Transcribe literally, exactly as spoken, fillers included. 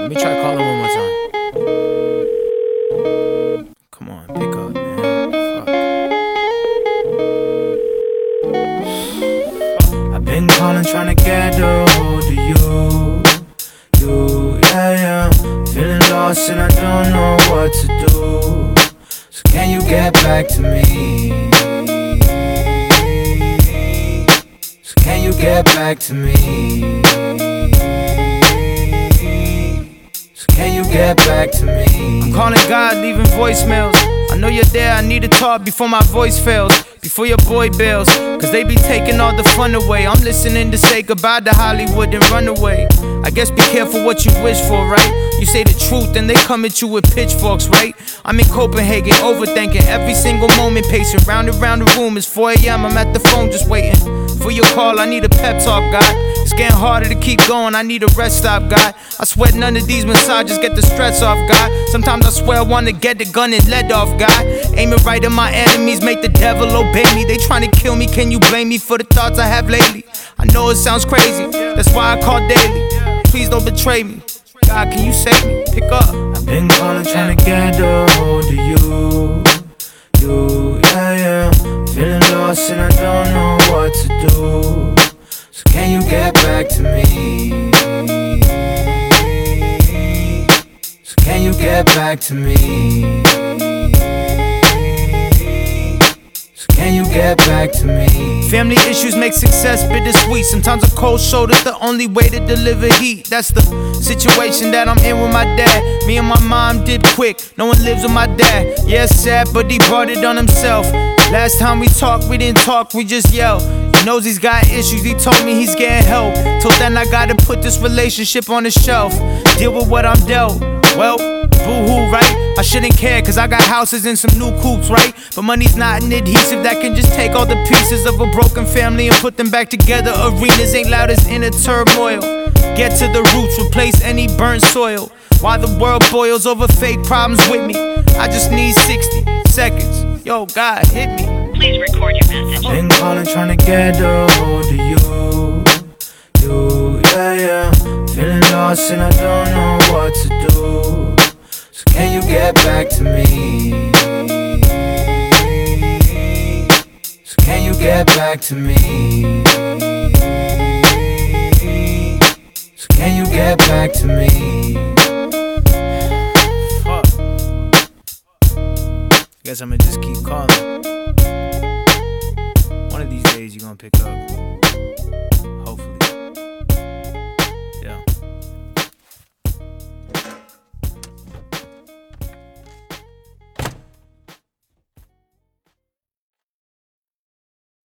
Let me try calling one more time. Come on, pick up, man. Fuck. I've been calling, trying to get a hold of you. You, yeah, yeah. Feeling lost and I don't know what to do. So can you get back to me? So can you get back to me? Can you get back to me? I'm calling God, leaving voicemails. I know you're there, I need to talk before my voice fails, before your boy bails, cause they be taking all the fun away. I'm listening to say goodbye to Hollywood and run away. I guess be careful what you wish for, right? You say the truth and they come at you with pitchforks, right? I'm in Copenhagen, overthinking every single moment, pacing round and round the room. It's four a.m., I'm at the phone just waiting for your call. I need a pep talk, God. It's getting harder to keep going, I need a rest stop, God. I swear none of these massages get the stress off, God. Sometimes I swear I wanna get the gun and let off, God. Aim it right at my enemies, make the devil obey me. They tryna kill me, can you blame me for the thoughts I have lately? I know it sounds crazy, that's why I call daily. Please don't betray me, God, can you save me? Pick up. I've been calling, trying to get a hold of you. You, yeah, yeah. Feeling lost and I don't know what to do. So can you get back to me? So can you get back to me? So can you get back to me? Family issues make success bittersweet. Sometimes a cold shoulder's the only way to deliver heat. That's the situation that I'm in with my dad. Me and my mom did quick, no one lives with my dad. Yeah, it's sad, but he brought it on himself. Last time we talked, we didn't talk, we just yelled. He knows he's got issues, he told me he's getting help. Till then I gotta put this relationship on the shelf. Deal with what I'm dealt. Well, boo-hoo, right? I shouldn't care, cause I got houses and some new coupes, right? But money's not an adhesive that can just take all the pieces of a broken family and put them back together. Arenas ain't loud as inner turmoil. Get to the roots, replace any burnt soil. While the world boils over fake problems with me, I just need sixty seconds. Yo, God, hit me. Please record your message. I've been calling, trying to get a hold of you. You, yeah, yeah. Feeling lost and I don't know what to do. So can you get back to me? So can you get back to me? So can you get back to me? Fuck. Guess I'ma just keep calling. One of these days you gonna pick up. Hopefully.